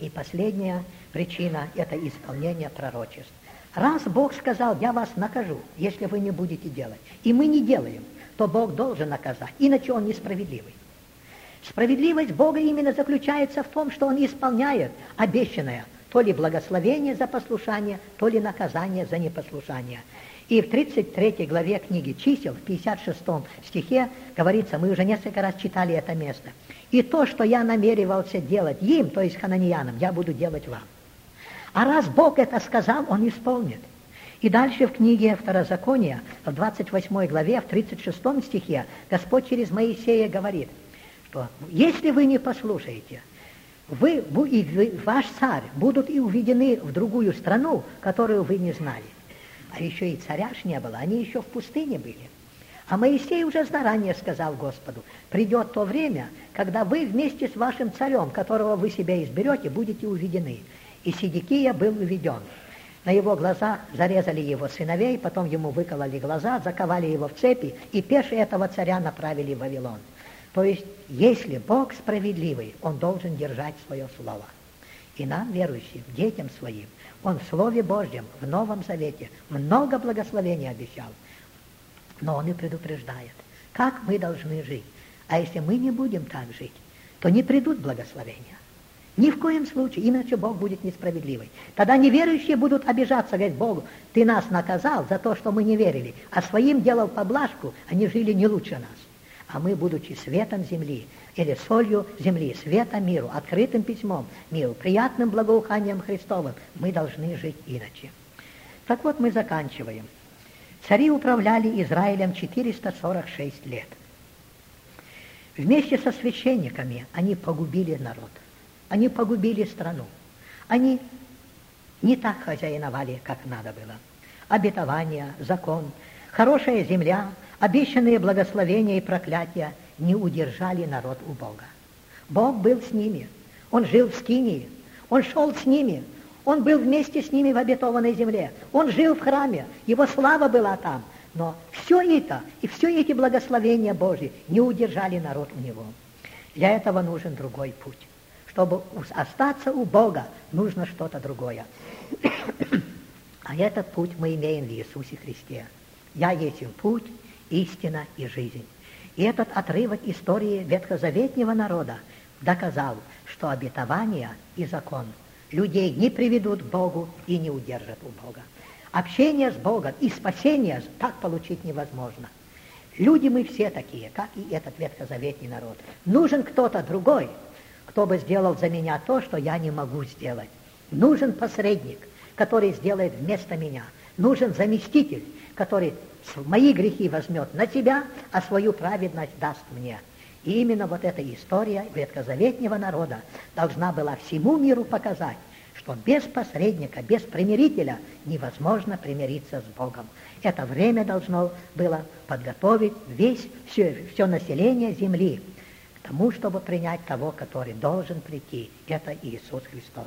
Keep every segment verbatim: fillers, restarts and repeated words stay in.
И последняя причина – это исполнение пророчеств. Раз Бог сказал: я вас накажу, если вы не будете делать, и мы не делаем, то Бог должен наказать, иначе Он несправедливый. Справедливость Бога именно заключается в том, что Он исполняет обещанное, то ли благословение за послушание, то ли наказание за непослушание. И в тридцать третьей главе книги «Чисел», в пятьдесят шестом стихе говорится, мы уже несколько раз читали это место: «И то, что я намеревался делать им, то есть хананиянам, я буду делать вам». А раз Бог это сказал, Он исполнит. И дальше в книге Второзакония, в двадцать восьмой главе, в тридцать шестом стихе, Господь через Моисея говорит, что если вы не послушаете, вы и ваш царь будут и уведены в другую страну, которую вы не знали. А еще и царя ж не было, они еще в пустыне были. А Моисей уже заранее сказал Господу: придет то время, когда вы вместе с вашим царем, которого вы себе изберете, будете уведены. И Сидекия был уведен. На его глаза зарезали его сыновей, потом ему выкололи глаза, заковали его в цепи, и пеше этого царя направили в Вавилон. То есть, если Бог справедливый, Он должен держать свое слово. И нам, верующим, детям своим, Он в Слове Божьем, в Новом Завете, много благословений обещал. Но Он и предупреждает, как мы должны жить. А если мы не будем так жить, то не придут благословения. Ни в коем случае, иначе Бог будет несправедливый. Тогда неверующие будут обижаться, говорить: Богу, Ты нас наказал за то, что мы не верили, а своим делал поблажку, они жили не лучше нас. А мы, будучи светом земли, или солью земли, света миру, открытым письмом миру, приятным благоуханием Христовым, мы должны жить иначе. Так вот, мы заканчиваем. Цари управляли Израилем четыреста сорок шесть лет. Вместе со священниками они погубили народ. Они погубили страну. Они не так хозяиновали, как надо было. Обетование, закон, хорошая земля, обещанные благословения и проклятия не удержали народ у Бога. Бог был с ними. Он жил в Скинии. Он шел с ними. Он был вместе с ними в обетованной земле. Он жил в храме. Его слава была там. Но все это и все эти благословения Божьи не удержали народ у него. Для этого нужен другой путь. Чтобы остаться у Бога, нужно что-то другое. А этот путь мы имеем в Иисусе Христе. «Я есть им путь, истина и жизнь». И этот отрывок истории ветхозаветнего народа доказал, что обетование и закон людей не приведут к Богу и не удержат у Бога. Общение с Богом и спасение так получить невозможно. Люди мы все такие, как и этот ветхозаветный народ. Нужен кто-то другой, кто бы сделал за меня то, что я не могу сделать. Нужен посредник, который сделает вместо меня. Нужен заместитель, который мои грехи возьмет на себя, а свою праведность даст мне. И именно вот эта история ветхозаветнего народа должна была всему миру показать, что без посредника, без примирителя невозможно примириться с Богом. Это время должно было подготовить весь, все, все население земли к тому, чтобы принять того, который должен прийти. Это Иисус Христос.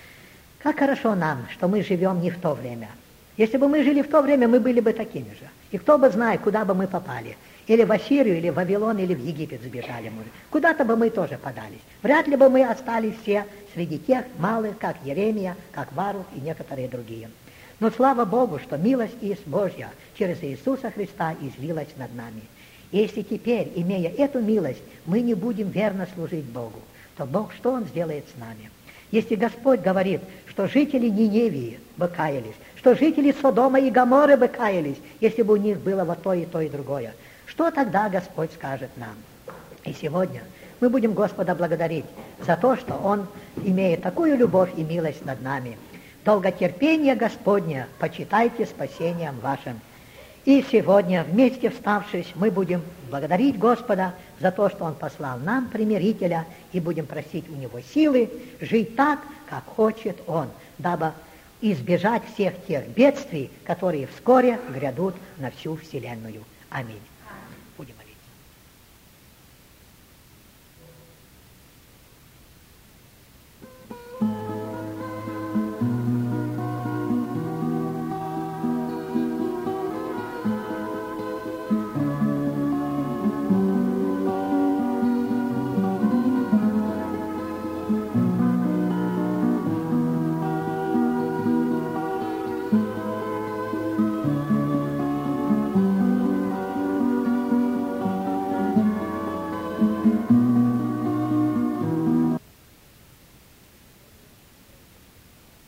Как хорошо нам, что мы живем не в то время. Если бы мы жили в то время, мы были бы такими же. И кто бы знает, куда бы мы попали. Или в Ассирию, или в Вавилон, или в Египет сбежали мы. Куда-то бы мы тоже подались. Вряд ли бы мы остались все среди тех малых, как Еремия, как Барух и некоторые другие. Но слава Богу, что милость Божья через Иисуса Христа излилась над нами. И если теперь, имея эту милость, мы не будем верно служить Богу, то Бог что Он сделает с нами? Если Господь говорит, что жители Ниневии бы каялись, что жители Содома и Гоморры бы каялись, если бы у них было вот то и то и другое, что тогда Господь скажет нам? И сегодня мы будем Господа благодарить за то, что Он имеет такую любовь и милость над нами. Долготерпение Господне почитайте спасением вашим. И сегодня, вместе вставшись, мы будем благодарить Господа за то, что Он послал нам примирителя, и будем просить у Него силы жить так, как хочет Он, дабы избежать всех тех бедствий, которые вскоре грядут на всю вселенную. Аминь. Будем молиться.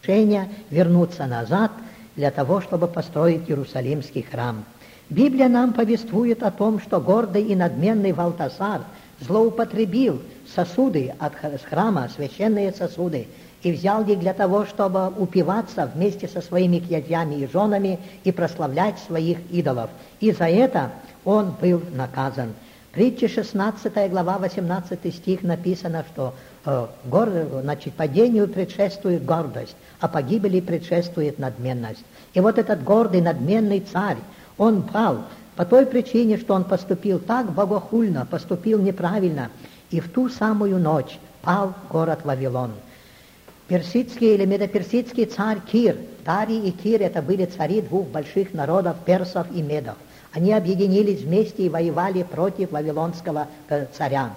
разрешение вернуться назад для того, чтобы построить Иерусалимский храм. Библия нам повествует о том, что гордый и надменный Валтасар злоупотребил сосуды от храма, священные сосуды, и взял их для того, чтобы упиваться вместе со своими князьями и женами и прославлять своих идолов. И за это он был наказан. В притче шестнадцатая глава, восемнадцатый стих написано, что э, гор, значит, падению предшествует гордость, а погибели предшествует надменность. И вот этот гордый, надменный царь, он пал по той причине, что он поступил так богохульно, поступил неправильно, и в ту самую ночь пал город Вавилон. Персидский или медоперсидский царь Кир, Дарий и Кир — это были цари двух больших народов, персов и медов. Они объединились вместе и воевали против вавилонского царя.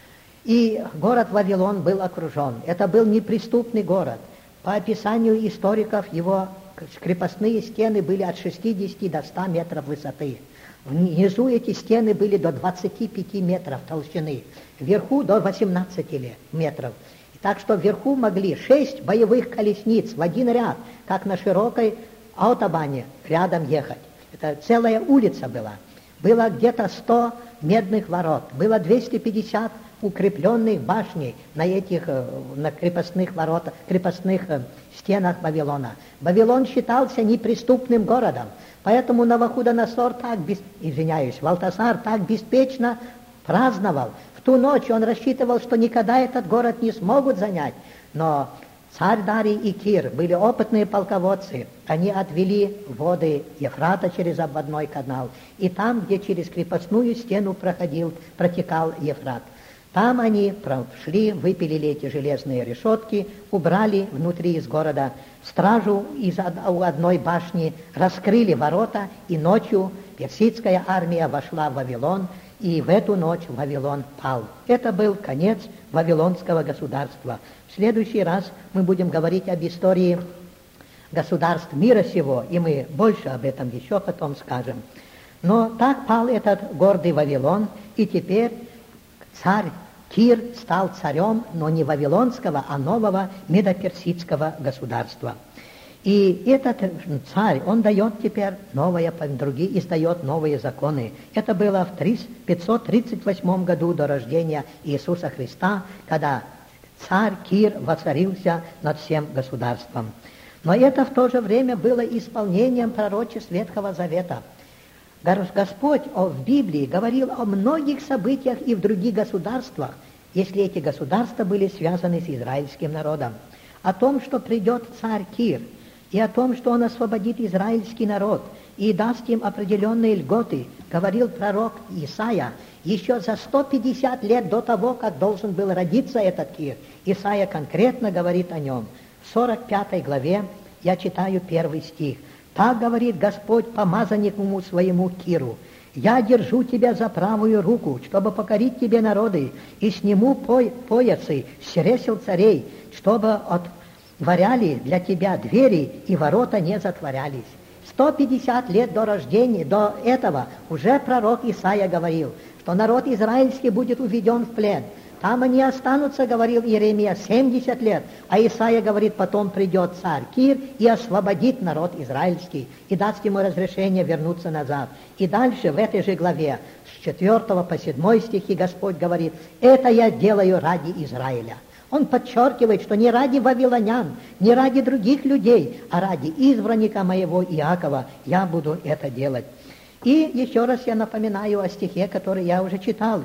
И город Вавилон был окружен. Это был неприступный город. По описанию историков, его крепостные стены были от шестидесяти до ста метров высоты. Внизу эти стены были до двадцати пяти метров толщины, вверху до восемнадцати метров. Так что вверху могли шесть боевых колесниц в один ряд, как на широкой автобане, рядом ехать. Это целая улица была. Было где-то сто медных ворот, было двести пятьдесят укрепленных башней на этих на крепостных воротах, крепостных стенах Вавилона. Вавилон считался неприступным городом, поэтому Навуходоносор так, без, извиняюсь, Валтасар так беспечно праздновал. В ту ночь он рассчитывал, что никогда этот город не смогут занять, но царь Дарий и Кир были опытные полководцы. Они отвели воды Ефрата через обводной канал, и там, где через крепостную стену проходил, протекал Ефрат, там они прошли, выпилили эти железные решетки, убрали внутри из города стражу из одной башни, раскрыли ворота, и ночью персидская армия вошла в Вавилон, и в эту ночь Вавилон пал. Это был конец Вавилонского государства. В следующий раз мы будем говорить об истории государств мира сего, и мы больше об этом еще потом скажем. Но так пал этот гордый Вавилон, и теперь царь Кир стал царем, но не вавилонского, а нового медоперсидского государства. И этот царь, он дает теперь новые, другие, издает новые законы. Это было в пятьсот тридцать восьмом году до рождения Иисуса Христа, когда царь Кир воцарился над всем государством. Но это в то же время было исполнением пророчеств Ветхого Завета. Господь в Библии говорил о многих событиях и в других государствах, если эти государства были связаны с израильским народом. О том, что придет царь Кир, и о том, что он освободит израильский народ и даст им определенные льготы, говорил пророк Исаия еще за сто пятьдесят лет до того, как должен был родиться этот Кир. Исаия конкретно говорит о нем. В сорок пятой главе я читаю первый стих. «Так говорит Господь помазаннику своему Киру: я держу тебя за правую руку, чтобы покорить тебе народы, и сниму по- поясы с чресел царей, чтобы отворяли для тебя двери, и ворота не затворялись». сто пятьдесят лет до рождения, до этого, уже пророк Исаия говорил, что народ израильский будет уведен в плен. Там они останутся, говорил Иеремия, семьдесят лет, а Исаия говорит, потом придет царь Кир и освободит народ израильский, и даст ему разрешение вернуться назад. И дальше в этой же главе, с четвёртого по седьмой стихи, Господь говорит: это я делаю ради Израиля. Он подчеркивает, что не ради вавилонян, не ради других людей, а ради избранника моего Иакова я буду это делать. И еще раз я напоминаю о стихе, который я уже читал,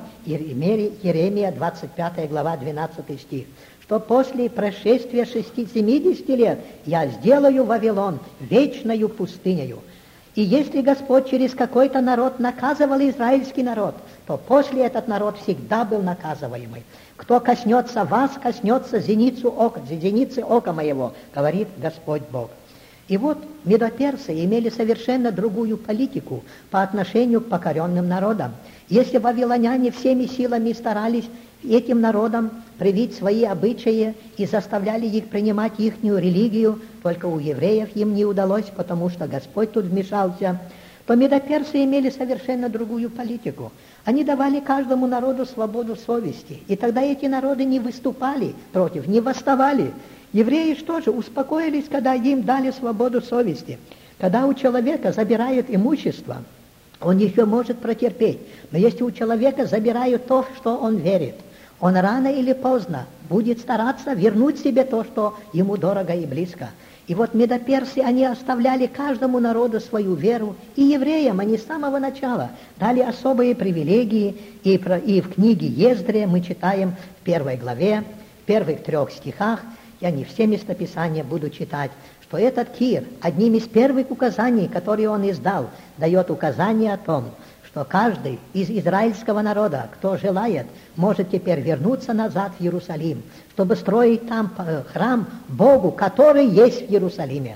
Иеремия, двадцать пятая глава, двенадцатый стих, что после прошествия семидесяти лет я сделаю Вавилон вечною пустынею. И если Господь через какой-то народ наказывал израильский народ, то после этот народ всегда был наказываемый. Кто коснется вас, коснется зеницу ока, зеницы ока моего, говорит Господь Бог. И вот медоперсы имели совершенно другую политику по отношению к покоренным народам. Если вавилоняне всеми силами старались этим народам привить свои обычаи и заставляли их принимать ихнюю религию, только у евреев им не удалось, потому что Господь тут вмешался, то медоперсы имели совершенно другую политику. Они давали каждому народу свободу совести, и тогда эти народы не выступали против, не восставали. Евреи что же, успокоились, когда им дали свободу совести. Когда у человека забирают имущество, он еще может протерпеть. Но если у человека забирают то, что он верит, он рано или поздно будет стараться вернуть себе то, что ему дорого и близко. И вот медоперсы, они оставляли каждому народу свою веру, и евреям они с самого начала дали особые привилегии, и, про, и в книге Ездрия мы читаем в первой главе, в первых трех стихах, я не все местописания буду читать, что этот Кир, одним из первых указаний, которые он издал, дает указание о том, что каждый из израильского народа, кто желает, может теперь вернуться назад в Иерусалим, чтобы строить там храм Богу, который есть в Иерусалиме.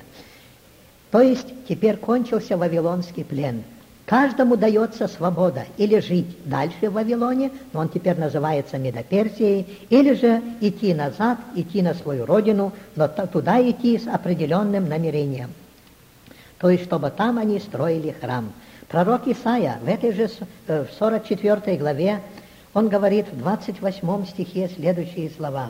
То есть теперь кончился вавилонский плен. Каждому дается свобода или жить дальше в Вавилоне, но он теперь называется Медоперсией, или же идти назад, идти на свою родину, но туда идти с определенным намерением. То есть, чтобы там они строили храм. Пророк Исаия в этой же в сорок четвёртой главе, он говорит в двадцать восьмом стихе следующие слова,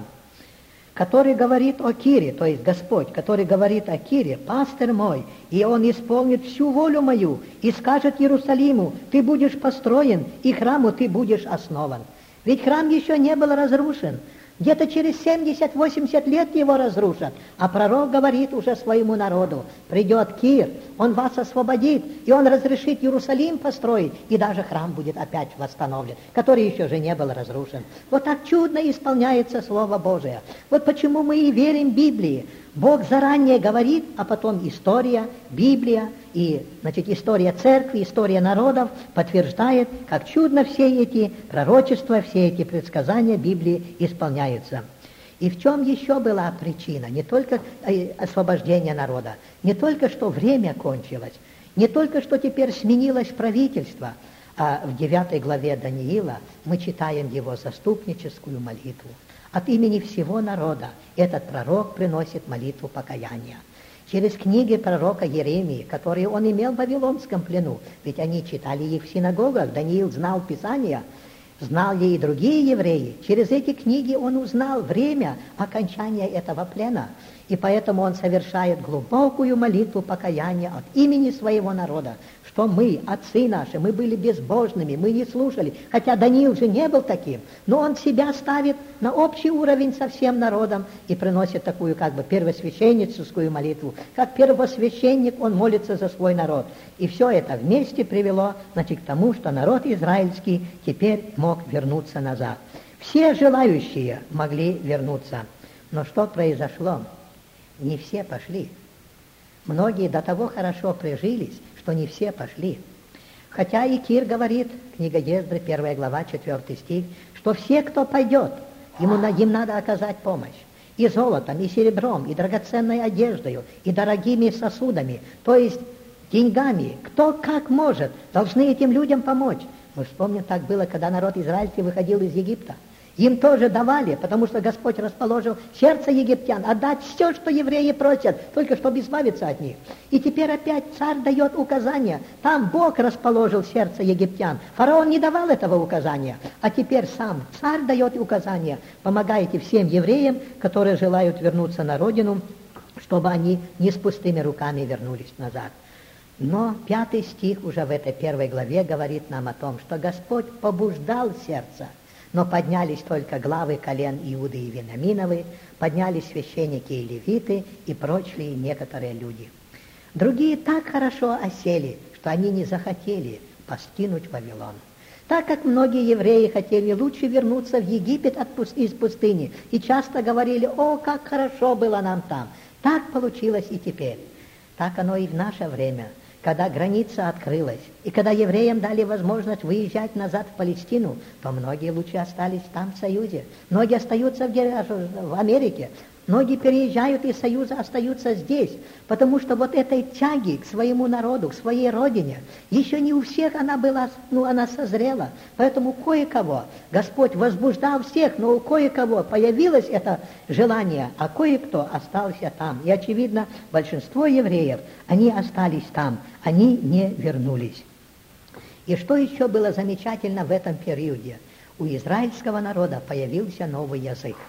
который говорит о Кире, то есть Господь, который говорит о Кире, пастырь мой, и он исполнит всю волю мою, и скажет Иерусалиму, ты будешь построен, и храму ты будешь основан. Ведь храм еще не был разрушен. Где-то через семьдесят-восемьдесят лет его разрушат. А пророк говорит уже своему народу, придет Кир, он вас освободит, и он разрешит Иерусалим построить, и даже храм будет опять восстановлен, который еще же не был разрушен. Вот так чудно исполняется Слово Божие. Вот почему мы и верим Библии. Бог заранее говорит, а потом история, Библия, и, значит, история церкви, история народов подтверждает, как чудно все эти пророчества, все эти предсказания Библии исполняются. И в чем еще была причина? Не только освобождение народа, не только что время кончилось, не только что теперь сменилось правительство, а в девятой главе Даниила мы читаем его заступническую молитву. От имени всего народа этот пророк приносит молитву покаяния. Через книги пророка Еремии, которые он имел в Вавилонском плену, ведь они читали их в синагогах, Даниил знал Писания, знал ли и другие евреи. Через эти книги он узнал время окончания этого плена, и поэтому он совершает глубокую молитву покаяния от имени своего народа, что мы, отцы наши, мы были безбожными, мы не слушали, хотя Даниил же не был таким, но он себя ставит на общий уровень со всем народом и приносит такую как бы первосвященническую молитву. Как первосвященник он молится за свой народ. И все это вместе привело, значит, к тому, что народ израильский теперь мог вернуться назад. Все желающие могли вернуться. Но что произошло? Не все пошли. Многие до того хорошо прижились, что не все пошли. Хотя и Кир говорит, книга Ездры, первая глава, четвертый стих, что все, кто пойдет, ему, им надо оказать помощь. И золотом, и серебром, и драгоценной одеждой, и дорогими сосудами, то есть деньгами. Кто как может, должны этим людям помочь. Мы вспомним, так было, когда народ израильский выходил из Египта. Им тоже давали, потому что Господь расположил сердце египтян отдать все, что евреи просят, только чтобы избавиться от них. И теперь опять царь дает указания. Там Бог расположил сердце египтян. Фараон не давал этого указания, а теперь сам царь дает указания. Помогайте всем евреям, которые желают вернуться на родину, чтобы они не с пустыми руками вернулись назад. Но пятый стих уже в этой первой главе говорит нам о том, что Господь побуждал сердце, но поднялись только главы колен Иуды и Вениаминовы, поднялись священники и левиты и прочие некоторые люди. Другие так хорошо осели, что они не захотели покинуть Вавилон. Так как многие евреи хотели лучше вернуться в Египет от пуст... из пустыни и часто говорили: «О, как хорошо было нам там!» Так получилось и теперь. Так оно и в наше время. Когда граница открылась, и когда евреям дали возможность выезжать назад в Палестину, то многие лучше остались там, в Союзе. Многие остаются в, в Америке. Многие переезжают из Союза, остаются здесь, потому что вот этой тяги к своему народу, к своей родине, еще не у всех она была, ну, она созрела. Поэтому кое-кого Господь возбуждал всех, но у кое-кого появилось это желание, а кое-кто остался там. И, очевидно, большинство евреев, они остались там, они не вернулись. И что еще было замечательно в этом периоде? У израильского народа появился новый язык.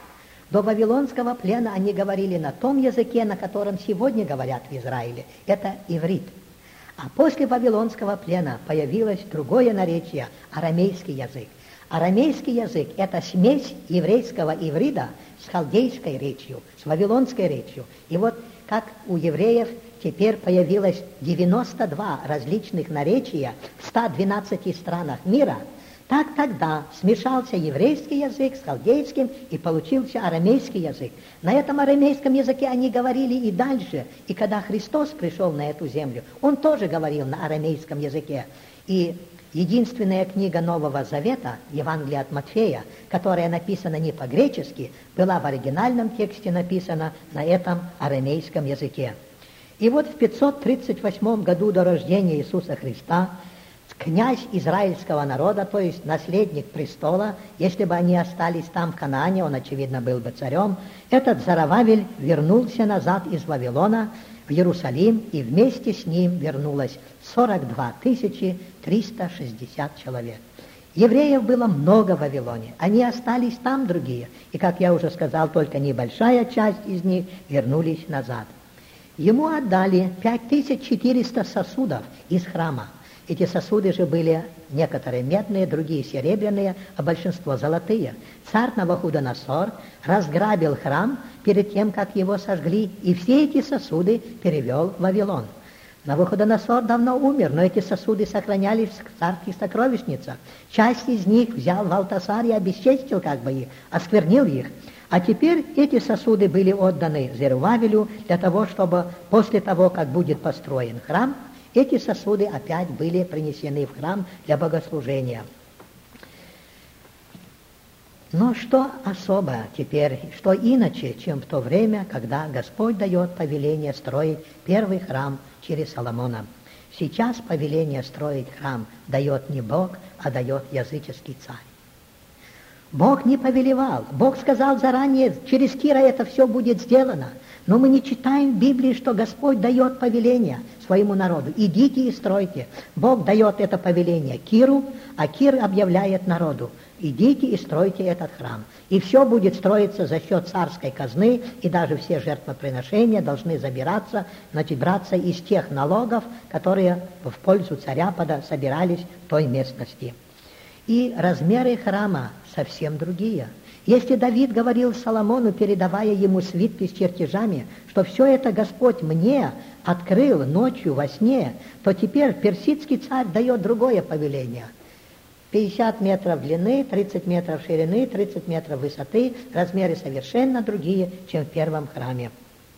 До вавилонского плена они говорили на том языке, на котором сегодня говорят в Израиле. Это иврит. А после вавилонского плена появилось другое наречие – арамейский язык. Арамейский язык – это смесь еврейского иврита с халдейской речью, с вавилонской речью. И вот как у евреев теперь появилось девяносто два различных наречия в ста двенадцати странах мира, так тогда смешался еврейский язык с халдейским, и получился арамейский язык. На этом арамейском языке они говорили и дальше. И когда Христос пришел на эту землю, Он тоже говорил на арамейском языке. И единственная книга Нового Завета, Евангелие от Матфея, которая написана не по-гречески, была в оригинальном тексте написана на этом арамейском языке. И вот в пятьсот тридцать восьмом году до рождения Иисуса Христа князь израильского народа, то есть наследник престола, если бы они остались там в Ханаане, он, очевидно, был бы царем, этот Зоровавель вернулся назад из Вавилона в Иерусалим, и вместе с ним вернулось сорок две тысячи триста шестьдесят человек. Евреев было много в Вавилоне, они остались там другие, и, как я уже сказал, только небольшая часть из них вернулись назад. Ему отдали пять тысяч четыреста сосудов из храма. Эти сосуды же были некоторые медные, другие серебряные, а большинство золотые. Царь Навуходоносор разграбил храм перед тем, как его сожгли, и все эти сосуды перевел в Вавилон. Навуходоносор давно умер, но эти сосуды сохранялись в царских сокровищницах. Часть из них взял Валтасар и обесчестил как бы их, осквернил их. А теперь эти сосуды были отданы Зерубабелю для того, чтобы после того, как будет построен храм, эти сосуды опять были принесены в храм для богослужения. Но что особо теперь, что иначе, чем в то время, когда Господь дает повеление строить первый храм через Соломона? Сейчас повеление строить храм дает не Бог, а дает языческий царь. Бог не повелевал, Бог сказал заранее, через Кира это все будет сделано. Но мы не читаем в Библии, что Господь дает повеление своему народу. Идите и стройте. Бог дает это повеление Киру, а Кир объявляет народу. Идите и стройте этот храм. И все будет строиться за счет царской казны, и даже все жертвоприношения должны забираться, значит, браться из тех налогов, которые в пользу царя собирались в той местности. И размеры храма совсем другие. Если Давид говорил Соломону, передавая ему свитки с чертежами, что все это Господь мне открыл ночью во сне, то теперь персидский царь дает другое повеление. пятьдесят метров длины, тридцать метров ширины, тридцать метров высоты, размеры совершенно другие, чем в первом храме.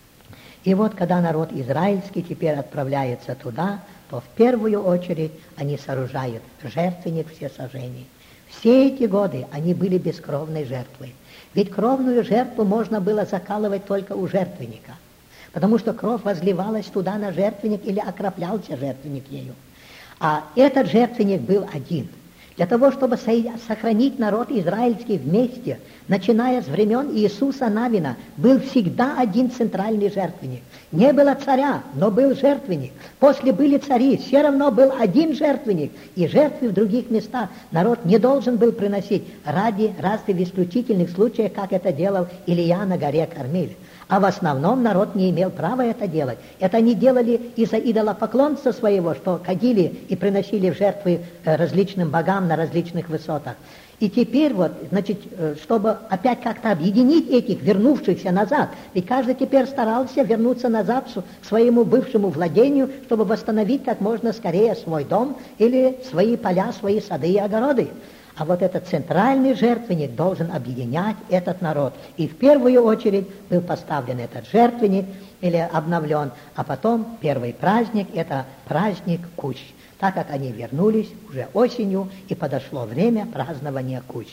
И вот когда народ израильский теперь отправляется туда, то в первую очередь они сооружают жертвенник всесожжений. Все эти годы они были бескровной жертвой. Ведь кровную жертву можно было закалывать только у жертвенника, потому что кровь возливалась туда на жертвенник или окроплялся жертвенник ею. А этот жертвенник был один. Для того, чтобы сохранить народ израильский вместе, начиная с времен Иисуса Навина, был всегда один центральный жертвенник. Не было царя, но был жертвенник. После были цари, все равно был один жертвенник. И жертвы в других местах народ не должен был приносить ради разве в исключительных случаях, как это делал Илия на горе Кармель. А в основном народ не имел права это делать. Это они делали из-за идолопоклонства своего, что ходили и приносили в жертвы различным богам на различных высотах. И теперь вот, значит, чтобы опять как-то объединить этих, вернувшихся назад, ведь каждый теперь старался вернуться назад к своему бывшему владению, чтобы восстановить как можно скорее свой дом или свои поля, свои сады и огороды. А вот этот центральный жертвенник должен объединять этот народ. И в первую очередь был поставлен этот жертвенник или обновлен, а потом первый праздник – это праздник Кущ, так как они вернулись уже осенью, и подошло время празднования Кущ.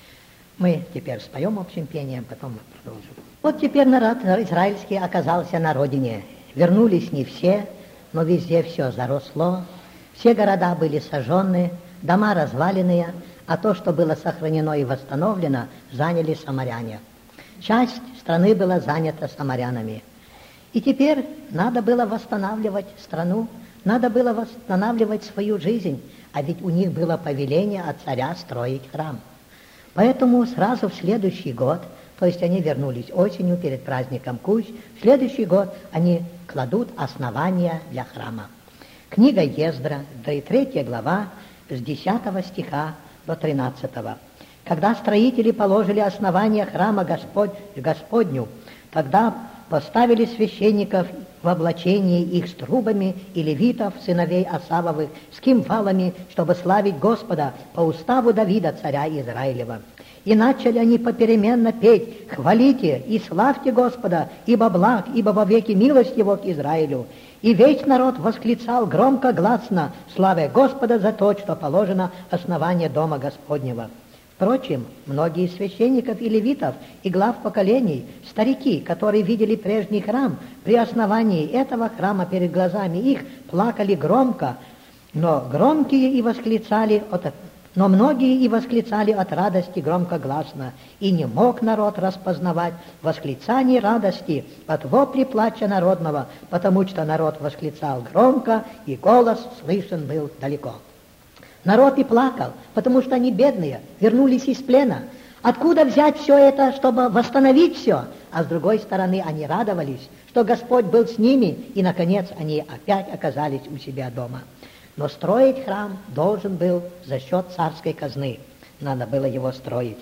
Мы теперь споем общим пением, потом мы продолжим. Вот теперь народ израильский оказался на родине. Вернулись не все, но везде все заросло, все города были сожжены, дома разваленные, а то, что было сохранено и восстановлено, заняли самаряне. Часть страны была занята самарянами. И теперь надо было восстанавливать страну, надо было восстанавливать свою жизнь, а ведь у них было повеление от царя строить храм. Поэтому сразу в следующий год То есть они вернулись осенью перед праздником Кущ. В следующий год они кладут основания для храма. Книга Ездра, третья глава, с десятого стиха до тринадцатого. Когда строители положили основания храма Господь, Господню, тогда поставили священников в облачении их с трубами и левитов, сыновей Асавовых, с кимвалами, чтобы славить Господа по уставу Давида, царя Израилева. И начали они попеременно петь: «Хвалите и славьте Господа, ибо благ, ибо вовеки милость Его к Израилю». И весь народ восклицал громко, гласно, славя Господа за то, что положено основание дома Господнего. Впрочем, многие из священников и левитов и глав поколений, старики, которые видели прежний храм, при основании этого храма перед глазами их плакали громко, но громкие и восклицали от Но многие и восклицали от радости громкогласно, и не мог народ распознавать восклицаний радости от вопли плача народного, потому что народ восклицал громко, и голос слышен был далеко. Народ и плакал, потому что они бедные, вернулись из плена. Откуда взять все это, чтобы восстановить все? А с другой стороны, они радовались, что Господь был с ними, и, наконец, они опять оказались у себя дома. Но строить храм должен был за счет царской казны. Надо было его строить.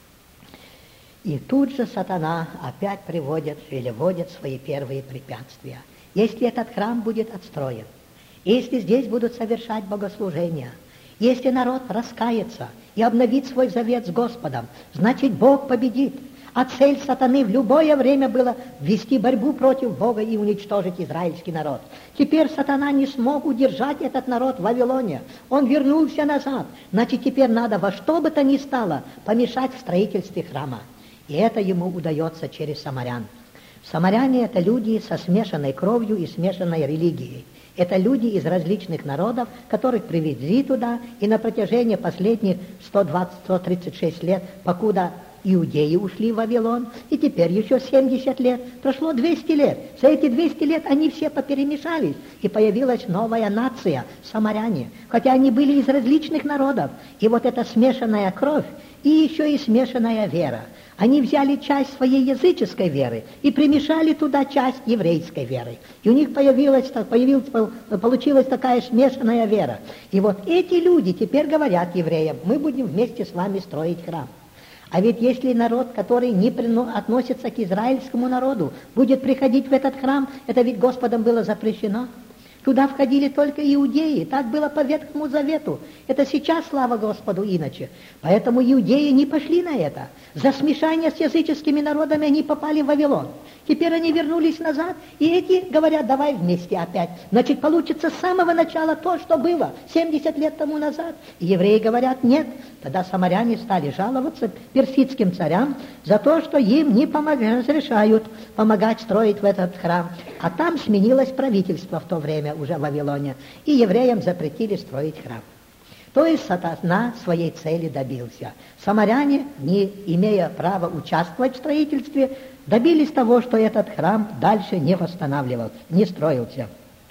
И тут же сатана опять приводит или вводит свои первые препятствия. Если этот храм будет отстроен, если здесь будут совершать богослужения, если народ раскается и обновит свой завет с Господом, значит, Бог победит. А цель сатаны в любое время было ввести борьбу против Бога и уничтожить израильский народ. Теперь сатана не смог удержать этот народ в Вавилоне. Он вернулся назад. Значит, теперь надо во что бы то ни стало помешать в строительстве храма. И это ему удается через самарян. Самаряне – это люди со смешанной кровью и смешанной религией. Это люди из различных народов, которых привезли туда, и на протяжении последних сто двадцать - сто тридцать шесть лет, покуда иудеи ушли в Вавилон, и теперь еще семьдесят лет, прошло двести лет. За эти двести лет они все поперемешались, и появилась новая нация – самаряне, хотя они были из различных народов. И вот эта смешанная кровь, и еще и смешанная вера. Они взяли часть своей языческой веры и примешали туда часть еврейской веры. И у них появилась, появилась, получилась такая смешанная вера. И вот эти люди теперь говорят евреям: мы будем вместе с вами строить храм. А ведь если народ, который не относится к израильскому народу, будет приходить в этот храм, это ведь Господом было запрещено. Туда входили только иудеи, так было по Ветхому Завету. Это сейчас, слава Господу, иначе. Поэтому иудеи не пошли на это. За смешание с языческими народами они попали в Вавилон. Теперь они вернулись назад, и эти говорят: давай вместе опять. Значит, получится с самого начала то, что было семьдесят лет тому назад. И евреи говорят: нет. Тогда самаряне стали жаловаться персидским царям за то, что им не помогают, разрешают помогать строить в этот храм. А там сменилось правительство в то время уже в Вавилоне, и евреям запретили строить храм. То есть сатана своей цели добился. Самаряне, не имея права участвовать в строительстве, добились того, что этот храм дальше не восстанавливался, не строился.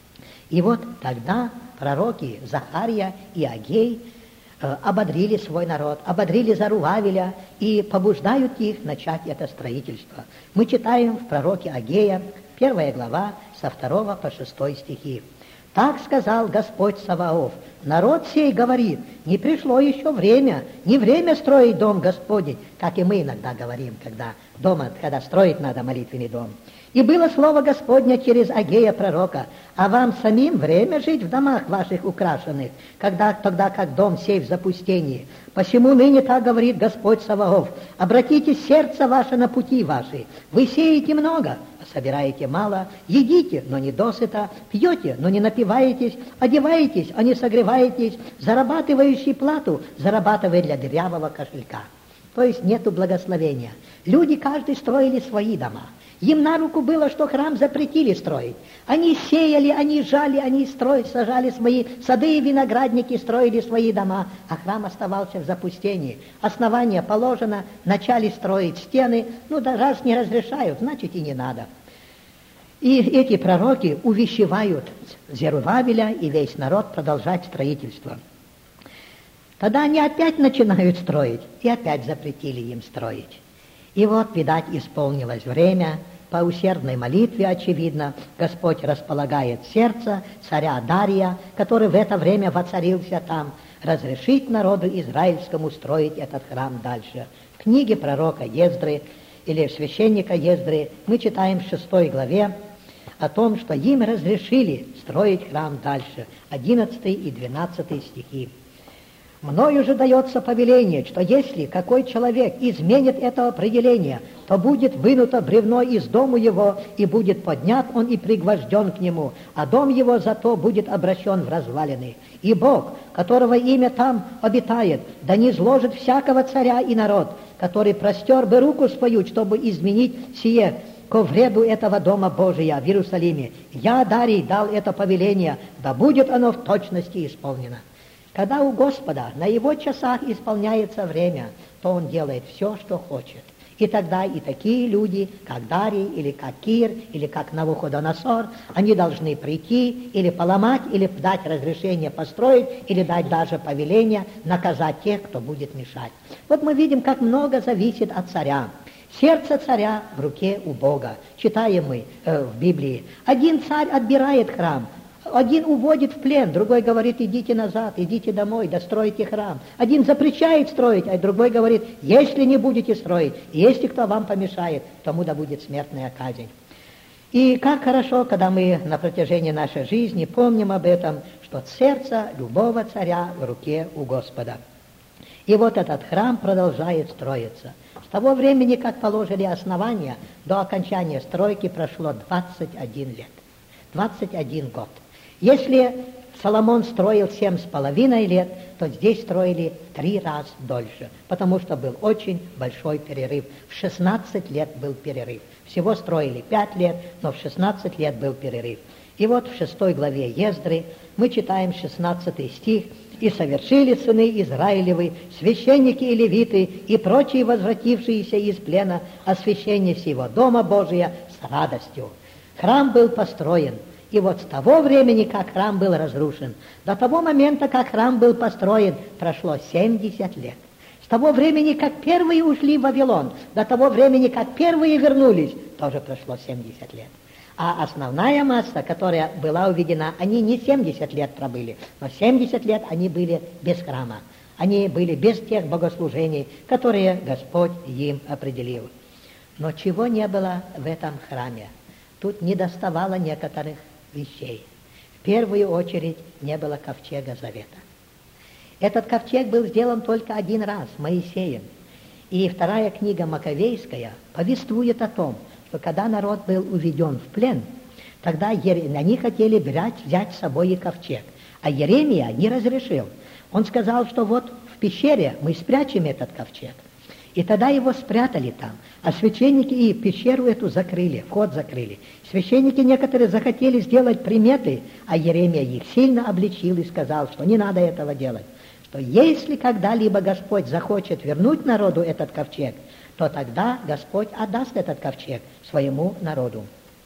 И вот тогда пророки Захария и Агей э, ободрили свой народ, ободрили Зарувавеля и побуждают их начать это строительство. Мы читаем в пророке Агея, первая глава, со второго по шестой стихи. «Так сказал Господь Саваоф: народ сей говорит, не пришло еще время, не время строить дом Господень», как и мы иногда говорим, когда дома, когда строить надо молитвенный дом. «И было слово Господня через Агея пророка: а вам самим время жить в домах ваших украшенных, когда, тогда как дом сей в запустении. Посему ныне так говорит Господь Саваоф: обратите сердце ваше на пути ваши. Вы сеете много, а собираете мало, едите, но не досыта, пьете, но не напиваетесь, одеваетесь, а не согреваетесь, зарабатывающий плату зарабатывает для дырявого кошелька». То есть нету благословения. Люди каждый строили свои дома. Им на руку было, что храм запретили строить. Они сеяли, они жали, они строили, сажали свои сады и виноградники, строили свои дома, а храм оставался в запустении. Основание положено, начали строить стены, ну да раз не разрешают, значит и не надо. И эти пророки увещевают Зерубабеля и весь народ продолжать строительство. Тогда они опять начинают строить, и опять запретили им строить. И вот, видать, исполнилось время, по усердной молитве, очевидно, Господь располагает сердце царя Дария, который в это время воцарился там, разрешить народу израильскому строить этот храм дальше. В книге пророка Ездры или священника Ездры мы читаем в шестой главе о том, что им разрешили строить храм дальше, одиннадцатый и двенадцатый стихи. «Мною же дается повеление, что если какой человек изменит это определение, то будет вынуто бревно из дому его, и будет поднят он и пригвожден к нему, а дом его зато будет обращен в развалины. И Бог, которого имя там обитает, да не зложит всякого царя и народ, который простер бы руку свою, чтобы изменить сие ко вреду этого дома Божия в Иерусалиме. Я, Дарий, дал это повеление, да будет оно в точности исполнено». Когда у Господа на его часах исполняется время, то он делает все, что хочет. И тогда и такие люди, как Дарий, или как Кир, или как Навуходоносор, они должны прийти или поломать, или дать разрешение построить, или дать даже повеление наказать тех, кто будет мешать. Вот мы видим, как много зависит от царя. Сердце царя в руке у Бога. Читаем мы э, в Библии. Один царь отбирает храм, один уводит в плен, другой говорит: идите назад, идите домой, достройте храм. Один запрещает строить, а другой говорит: если не будете строить, если кто вам помешает, тому да будет смертная казнь. И как хорошо, когда мы на протяжении нашей жизни помним об этом, что сердце любого царя в руке у Господа. И вот этот храм продолжает строиться. С того времени, как положили основания, до окончания стройки прошло двадцать один лет. двадцать один год. Если Соломон строил семь с половиной лет, то здесь строили три раза дольше, потому что был очень большой перерыв. В шестнадцать лет был перерыв. Всего строили пять лет, но в шестнадцать лет был перерыв. И вот в шестой главе Ездры мы читаем шестнадцатый стих: «И совершили сыны Израилевы, священники и левиты, и прочие возвратившиеся из плена, освящение всего дома Божия с радостью». Храм был построен. И вот с того времени, как храм был разрушен, до того момента, как храм был построен, прошло семьдесят лет. С того времени, как первые ушли в Вавилон, до того времени, как первые вернулись, тоже прошло семьдесят лет. А основная масса, которая была уведена, они не семьдесят лет пробыли, но семьдесят лет они были без храма. Они были без тех богослужений, которые Господь им определил. Но чего не было в этом храме? Тут недоставало некоторых вещей. В первую очередь не было ковчега завета. Этот ковчег был сделан только один раз Моисеем. И вторая книга Маковейская повествует о том, что когда народ был уведен в плен, тогда они хотели брать, взять с собой и ковчег. А Иеремия не разрешил. Он сказал, что вот в пещере мы спрячем этот ковчег. И тогда его спрятали там, а священники и пещеру эту закрыли, вход закрыли. Священники некоторые захотели сделать приметы, а Иеремия их сильно обличил и сказал, что не надо этого делать. Что если когда-либо Господь захочет вернуть народу этот ковчег, то тогда Господь отдаст этот ковчег своему народу.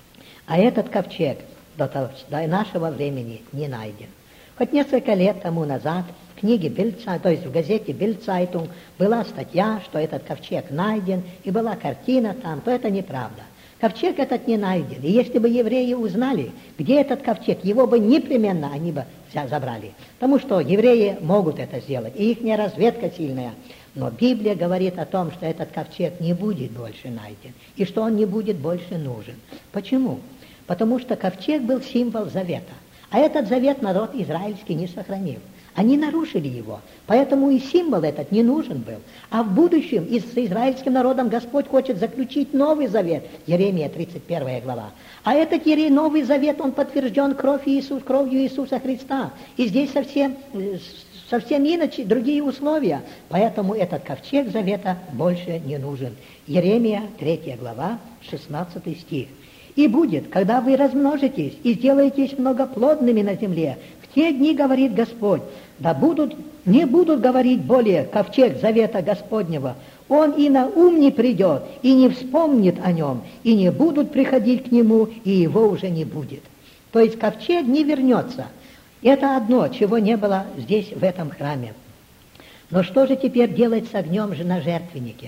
А этот ковчег до, того, до нашего времени не найден. Хоть несколько лет тому назад в книге Бильца, то есть в газете Бильцайтунг, была статья, что этот ковчег найден, и была картина там, то это неправда. Ковчег этот не найден. И если бы евреи узнали, где этот ковчег, его бы непременно они бы забрали. Потому что евреи могут это сделать, и их разведка сильная. Но Библия говорит о том, что этот ковчег не будет больше найден, и что он не будет больше нужен. Почему? Потому что ковчег был символ завета. А этот завет народ израильский не сохранил. Они нарушили его, поэтому и символ этот не нужен был. А в будущем и с израильским народом Господь хочет заключить новый завет. Иеремия, тридцать первая глава. А этот новый завет, он подтвержден кровью Иисуса, кровью Иисуса Христа. И здесь совсем, совсем иначе, другие условия. Поэтому этот ковчег завета больше не нужен. Иеремия, третья глава, шестнадцатый стих. «И будет, когда вы размножитесь и сделаетесь многоплодными на земле, в те дни, говорит Господь, да будут, не будут говорить более ковчег завета Господнего, он и на ум не придет, и не вспомнит о нем, и не будут приходить к нему, и его уже не будет». То есть ковчег не вернется. Это одно, чего не было здесь, в этом храме. Но что же теперь делать с огнем же на жертвеннике?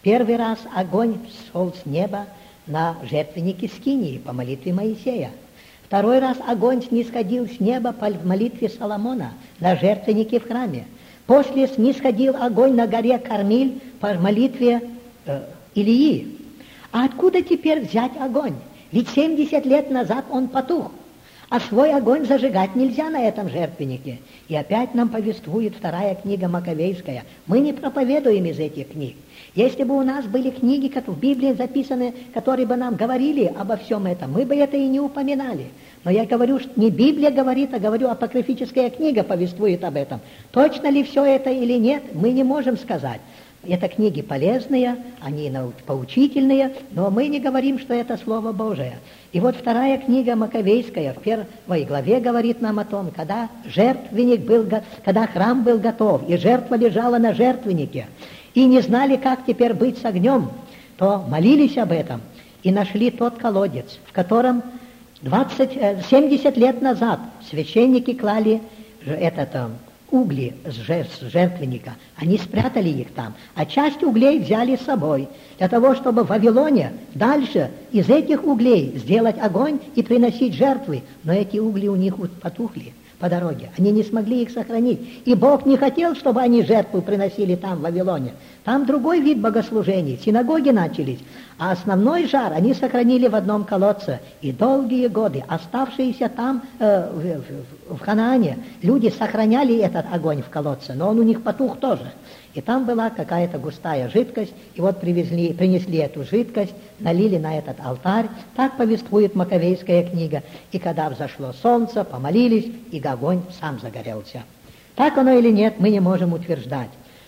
Первый раз огонь шел с неба на жертвеннике Скинии по молитве Моисея. Второй раз огонь снисходил с неба по молитве Соломона на жертвеннике в храме. После снисходил огонь на горе Кармиль по молитве э, Илии. А откуда теперь взять огонь? Ведь семьдесят лет назад он потух. А свой огонь зажигать нельзя на этом жертвеннике. И опять нам повествует вторая книга Маковейская. Мы не проповедуем из этих книг. Если бы у нас были книги, как в Библии записаны, которые бы нам говорили обо всем этом, мы бы это и не упоминали. Но я говорю, что не Библия говорит, а говорю, апокрифическая книга повествует об этом. Точно ли все это или нет, мы не можем сказать. Это книги полезные, они поучительные, но мы не говорим, что это Слово Божие. И вот вторая книга Маковейская в первой главе говорит нам о том, когда жертвенник был, когда храм был готов, и жертва лежала на жертвеннике, и не знали, как теперь быть с огнем, то молились об этом и нашли тот колодец, в котором двадцать, семьдесят лет назад священники клали этот угли с жертвенника, они спрятали их там, а часть углей взяли с собой, для того, чтобы в Вавилоне дальше из этих углей сделать огонь и приносить жертвы, но эти угли у них потухли по дороге, они не смогли их сохранить, и Бог не хотел, чтобы они жертву приносили там, в Вавилоне. Там другой вид богослужений, синагоги начались, а основной жар они сохранили в одном колодце, и долгие годы оставшиеся там э, в, в, в Ханаане люди сохраняли этот огонь в колодце, но он у них потух тоже. И там была какая-то густая жидкость, и вот привезли, принесли эту жидкость, налили на этот алтарь, так повествует Маковейская книга. И когда взошло солнце, помолились, и огонь сам загорелся. Так оно или нет, мы не можем утверждать.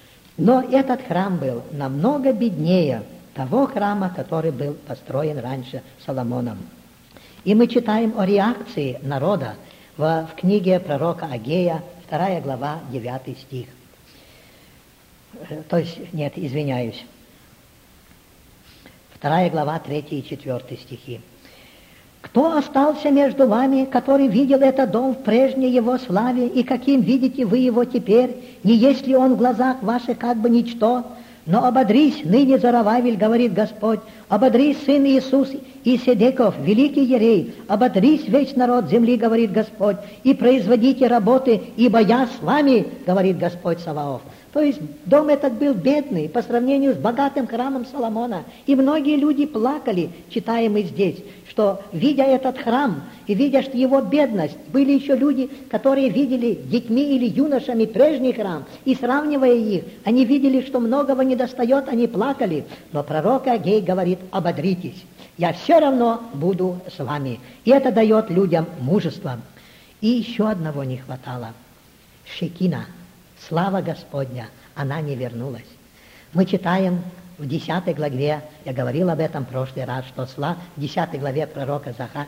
Но этот храм был намного беднее того храма, который был построен раньше Соломоном. И мы читаем о реакции народа в, в книге пророка Агея, вторая глава, девятый стих. То есть, нет, извиняюсь. Вторая глава, третий и четвертый стихи. «Кто остался между вами, который видел этот дом в прежней его славе, и каким видите вы его теперь, не есть ли он в глазах ваших как бы ничто? Но ободрись, ныне Зарававель, говорит Господь, ободрись, сын Иисус и Седеков, великий Ерей, ободрись весь народ земли, говорит Господь, и производите работы, ибо я с вами, говорит Господь Саваоф». То есть дом этот был бедный по сравнению с богатым храмом Соломона. И многие люди плакали, читаем мы здесь, что, видя этот храм и видя что его бедность, были еще люди, которые видели детьми или юношами прежний храм, и сравнивая их, они видели, что многого недостает, они плакали. Но пророк Агей говорит: ободритесь, я все равно буду с вами. И это дает людям мужество. И еще одного не хватало — Шекина. Слава Господня, она не вернулась. Мы читаем в десятой главе, я говорил об этом в прошлый раз, что слава, в десятой главе пророка Заха,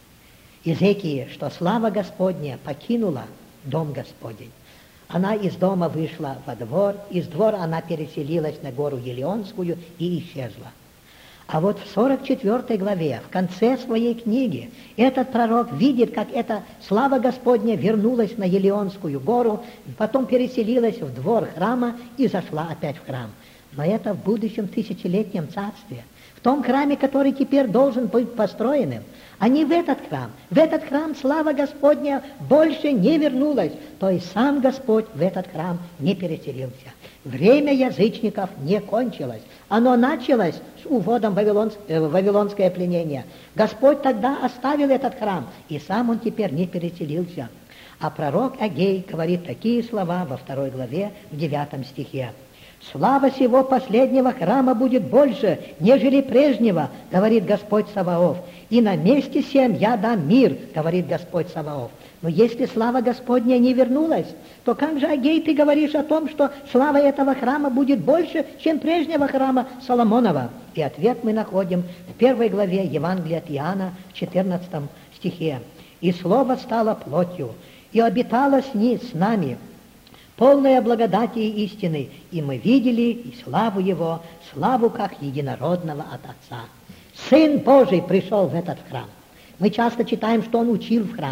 Иезекии, что слава Господня покинула дом Господень. Она из дома вышла во двор, из двора она переселилась на гору Елеонскую и исчезла. А вот в сорок четвёртой главе, в конце своей книги, этот пророк видит, как эта слава Господня вернулась на Елеонскую гору, потом переселилась в двор храма и зашла опять в храм. Но это в будущем тысячелетнем царстве, в том храме, который теперь должен быть построенным, а не в этот храм. В этот храм слава Господня больше не вернулась, то есть сам Господь в этот храм не переселился. Время язычников не кончилось. Оно началось с уводом в Вавилонское, Вавилонское пленение. Господь тогда оставил этот храм, и сам он теперь не переселился. А пророк Агей говорит такие слова во второй главе, в девятом стихе. «Слава сего последнего храма будет больше, нежели прежнего, говорит Господь Саваоф, и на месте сем я дам мир, говорит Господь Саваоф». Но если слава Господня не вернулась, то как же, Агей, ты говоришь о том, что слава этого храма будет больше, чем прежнего храма Соломонова? И ответ мы находим в первой главе Евангелия от Иоанна, в четырнадцатом стихе. «И слово стало плотью, и обитало с ней, с нами, полная благодати и истины, и мы видели и славу Его, славу как единородного от Отца». Сын Божий пришел в этот храм. Мы часто читаем, что Он учил в храме,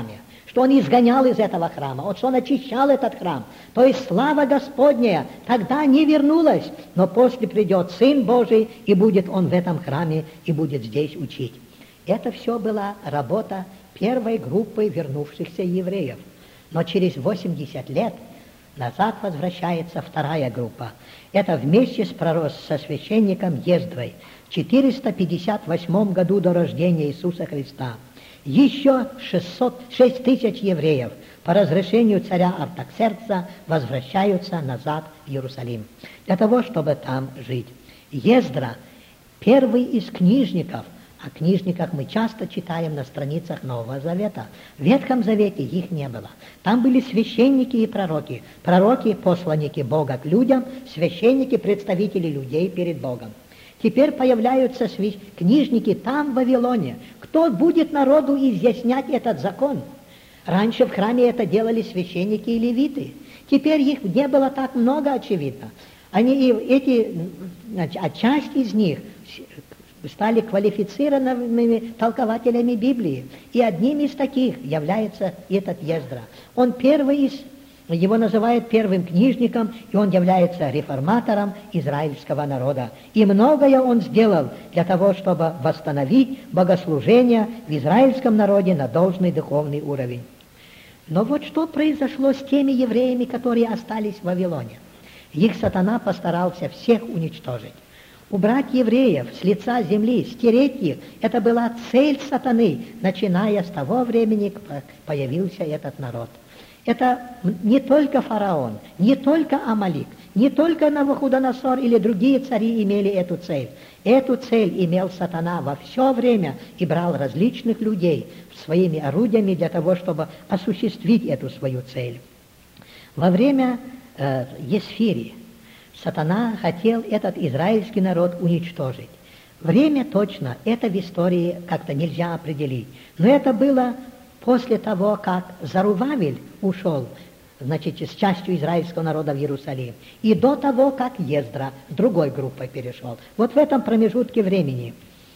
что он изгонял из этого храма, вот что он очищал этот храм. То есть слава Господня тогда не вернулась, но после придет Сын Божий, и будет он в этом храме, и будет здесь учить. Это все была работа первой группы вернувшихся евреев. Но через восемьдесят лет назад возвращается вторая группа. Это вместе с, пророс, со священником Ездрой в четыреста пятьдесят восьмом году до рождения Иисуса Христа. Еще шестьсот, шесть тысяч евреев по разрешению царя Артаксеркса возвращаются назад в Иерусалим для того, чтобы там жить. Ездра – первый из книжников. О книжниках мы часто читаем на страницах Нового Завета. В Ветхом Завете их не было. Там были священники и пророки. Пророки – посланники Бога к людям, священники – представители людей перед Богом. Теперь появляются свящ... книжники там, в Вавилоне. Кто будет народу изъяснять этот закон? Раньше в храме это делали священники и левиты. Теперь их не было так много, очевидно. Они, эти, а часть из них стали квалифицированными толкователями Библии. И одним из таких является этот Ездра. Он первый из, его называют первым книжником, и он является реформатором израильского народа. И многое он сделал для того, чтобы восстановить богослужение в израильском народе на должный духовный уровень. Но вот что произошло с теми евреями, которые остались в Вавилоне. Их сатана постарался всех уничтожить. Убрать евреев с лица земли, стереть их, это была цель сатаны, начиная с того времени, как появился этот народ. Это не только фараон, не только Амалик, не только Навуходоносор или другие цари имели эту цель. Эту цель имел сатана во все время и брал различных людей своими орудиями для того, чтобы осуществить эту свою цель. Во время э, Есфири сатана хотел этот израильский народ уничтожить. Время точно, это в истории как-то нельзя определить. Но это было после того, как Зарувавель ушел, значит, с частью израильского народа в Иерусалим, и до того, как Ездра с другой группой перешел. Вот в этом промежутке времени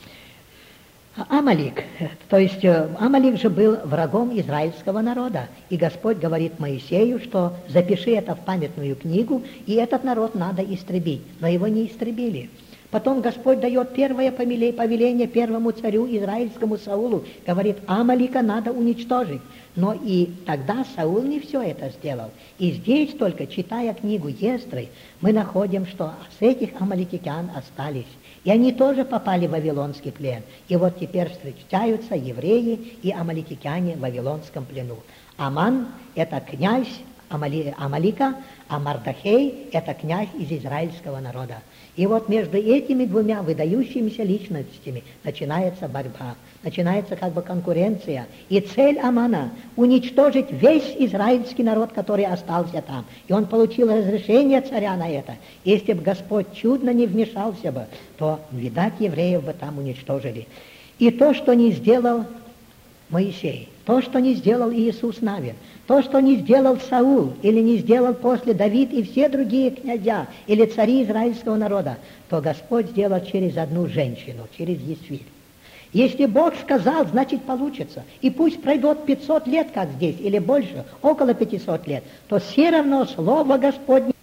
Амалик, то есть Амалик же был врагом израильского народа, и Господь говорит Моисею, что запиши это в памятную книгу, и этот народ надо истребить, но его не истребили. Потом Господь дает первое повеление первому царю израильскому Саулу, говорит, Амалика надо уничтожить. Но и тогда Саул не все это сделал. И здесь только, читая книгу Ездры, мы находим, что с этих амаликитян остались. И они тоже попали в вавилонский плен. И вот теперь встречаются евреи и амаликитяне в вавилонском плену. Аман – это князь Амали, Амалика, а Мардахей – это князь из израильского народа. И вот между этими двумя выдающимися личностями начинается борьба, начинается как бы конкуренция. И цель Амана – уничтожить весь израильский народ, который остался там. И он получил разрешение царя на это. Если бы Господь чудно не вмешался бы, то, видать, евреев бы там уничтожили. И то, что не сделал Моисей, то, что не сделал Иисус Навин, то, что не сделал Саул, или не сделал после Давид и все другие князья, или цари израильского народа, то Господь сделал через одну женщину, через Есфирь. Если Бог сказал, значит получится. И пусть пройдет пятьсот лет, как здесь, или больше, около пятисот лет, то все равно Слово Господне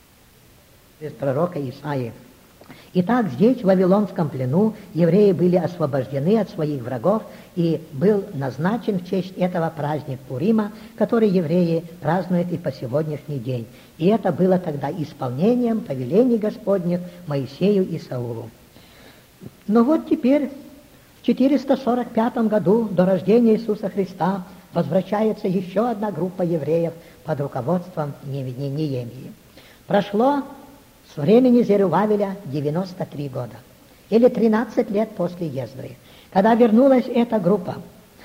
через пророка Исаии. Итак, здесь, в Вавилонском плену, евреи были освобождены от своих врагов, и был назначен в честь этого праздник Пурима, который евреи празднуют и по сегодняшний день. И это было тогда исполнением повелений Господних Моисею и Саулу. Но вот теперь, в четыреста сорок пятом году до рождения Иисуса Христа, возвращается еще одна группа евреев под руководством Неемии. Прошло с времени Зерубавеля девяносто три года, или тринадцать лет после Ездры, когда вернулась эта группа.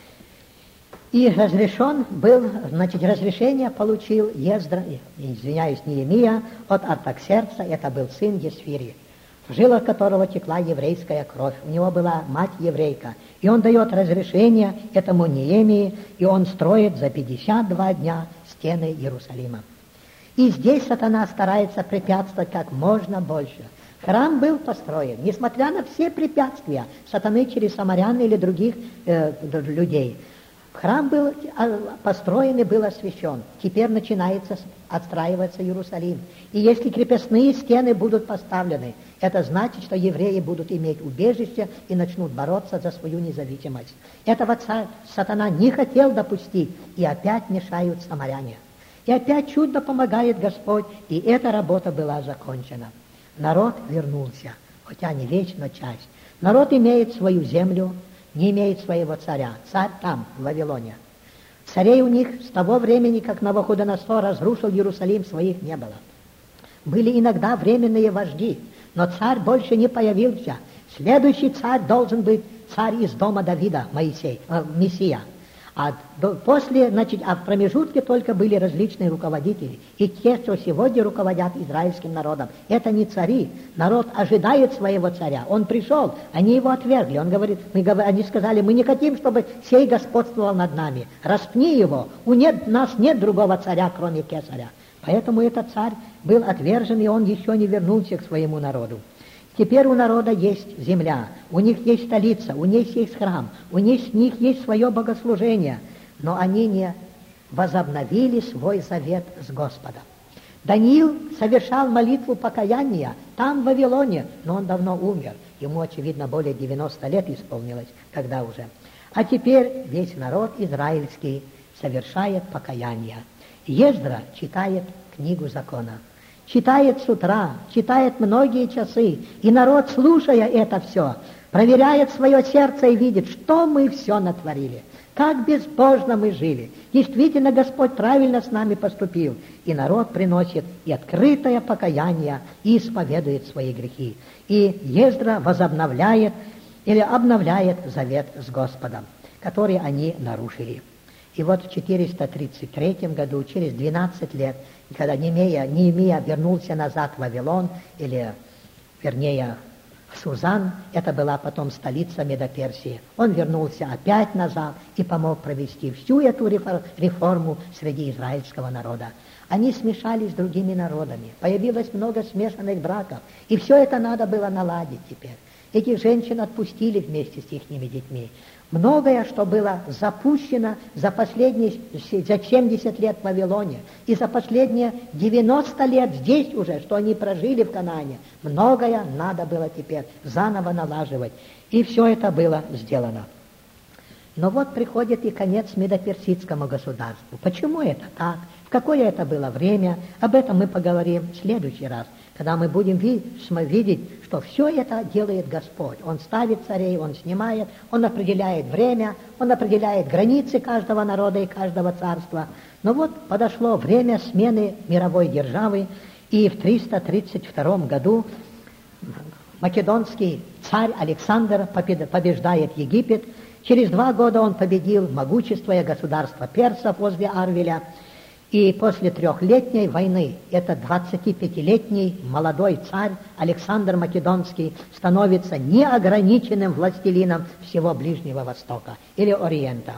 И разрешен был, значит, разрешение получил Ездра, извиняюсь, Неемия, от Артаксеркса, это был сын Есфири, в жилах которого текла еврейская кровь. У него была мать еврейка. И он дает разрешение этому Неемии, и он строит за пятьдесят два дня стены Иерусалима. И здесь сатана старается препятствовать как можно больше. Храм был построен, несмотря на все препятствия сатаны через самарян или других э, людей. Храм был построен и был освящен. Теперь начинается отстраиваться Иерусалим. И если крепостные стены будут поставлены, это значит, что евреи будут иметь убежище и начнут бороться за свою независимость. Этого царь сатана не хотел допустить, и опять мешают самаряне. И опять чудно помогает Господь, и эта работа была закончена. Народ вернулся, хотя не весь, но часть. Народ имеет свою землю, не имеет своего царя. Царь там, в Вавилоне. Царей у них с того времени, как Навуходоносор разрушил Иерусалим, своих не было. Были иногда временные вожди, но царь больше не появился. Следующий царь должен быть царь из дома Давида, Моисей, э, Мессия. А до, после, значит, а в промежутке только были различные руководители. И те, что сегодня руководят израильским народом, это не цари. Народ ожидает своего царя. Он пришел, они его отвергли. Он говорит, мы, они сказали, мы не хотим, чтобы сей господствовал над нами. Распни его. У нет, нас нет другого царя, кроме Кесаря. Поэтому этот царь был отвержен, и он еще не вернулся к своему народу. Теперь у народа есть земля, у них есть столица, у них есть храм, у них, у них есть свое богослужение, но они не возобновили свой завет с Господом. Даниил совершал молитву покаяния там, в Вавилоне, но он давно умер. Ему, очевидно, более девяноста лет исполнилось, когда уже. А теперь весь народ израильский совершает покаяние. Ездра читает книгу закона. Читает с утра, читает многие часы, и народ, слушая это все, проверяет свое сердце и видит, что мы все натворили, как безбожно мы жили. Действительно, Господь правильно с нами поступил, и народ приносит и открытое покаяние, и исповедует свои грехи. И Ездра возобновляет или обновляет завет с Господом, который они нарушили. И вот в четыреста тридцать третьем году, через двенадцать лет, когда Неемия, Неемия вернулся назад в Вавилон, или, вернее, в Сузан, это была потом столица Медоперсии, он вернулся опять назад и помог провести всю эту реформу среди израильского народа. Они смешались с другими народами, появилось много смешанных браков, и все это надо было наладить теперь. Этих женщин отпустили вместе с их детьми. Многое, что было запущено за последние за семьдесят лет в Вавилоне и за последние девяносто лет здесь уже, что они прожили в Канаане, многое надо было теперь заново налаживать. И все это было сделано. Но вот приходит и конец Медоперсидскому государству. Почему это так? В какое это было время? Об этом мы поговорим в следующий раз, когда мы будем видеть, что все это делает Господь. Он ставит царей, Он снимает, Он определяет время, Он определяет границы каждого народа и каждого царства. Но вот подошло время смены мировой державы, и в триста тридцать втором году македонский царь Александр побеждает Египет. Через два года он победил могущество государства персов возле Арвеля. И после трехлетней войны этот двадцатипятилетний молодой царь Александр Македонский становится неограниченным властелином всего Ближнего Востока или Ориента.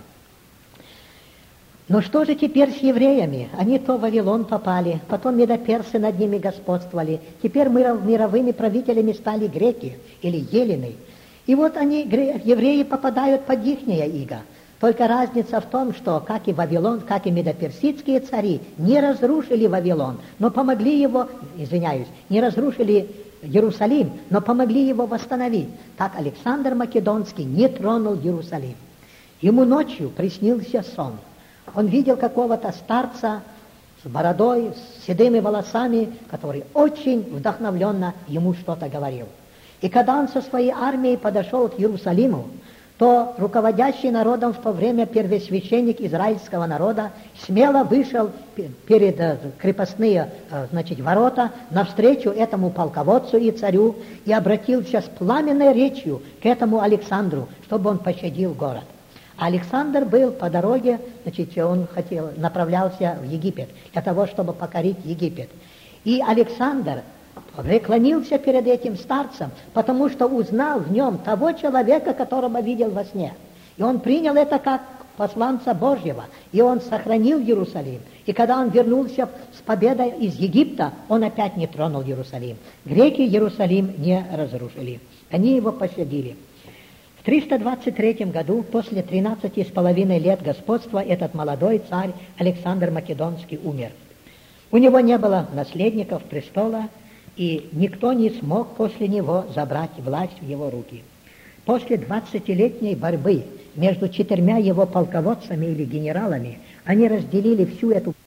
Но что же теперь с евреями? Они то в Вавилон попали, потом медоперсы над ними господствовали. Теперь мировыми правителями стали греки или елены. И вот они, евреи, попадают под ихнее иго. Только разница в том, что, как и Вавилон, как и медоперсидские цари, не разрушили Вавилон, но помогли его, извиняюсь, не разрушили Иерусалим, но помогли его восстановить. Так Александр Македонский не тронул Иерусалим. Ему ночью приснился сон. Он видел какого-то старца с бородой, с седыми волосами, который очень вдохновленно ему что-то говорил. И когда он со своей армией подошел к Иерусалиму, то руководящий народом в то время первосвященник израильского народа смело вышел перед крепостные, значит, ворота навстречу этому полководцу и царю и обратился с пламенной речью к этому Александру, чтобы он пощадил город. Александр был по дороге, значит, он хотел, направлялся в Египет для того, чтобы покорить Египет. И Александр преклонился перед этим старцем, потому что узнал в нем того человека, которого видел во сне. И он принял это как посланца Божьего, и он сохранил Иерусалим. И когда он вернулся с победой из Египта, он опять не тронул Иерусалим. Греки Иерусалим не разрушили, они его пощадили. В триста двадцать третьем году, после тринадцати с половиной лет господства, этот молодой царь Александр Македонский умер. У него не было наследников престола, и никто не смог после него забрать власть в его руки. После двадцатилетней борьбы между четырьмя его полководцами или генералами они разделили всю эту